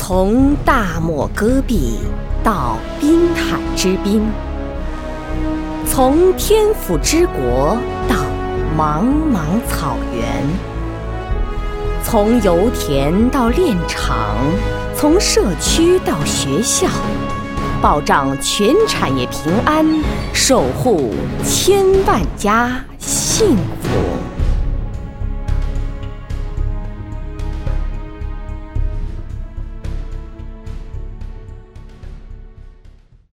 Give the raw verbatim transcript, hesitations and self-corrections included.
从大漠戈壁到滨海之滨，从天府之国到茫茫草原，从油田到炼厂，从社区到学校，保障全产业平安，守护千万家幸福。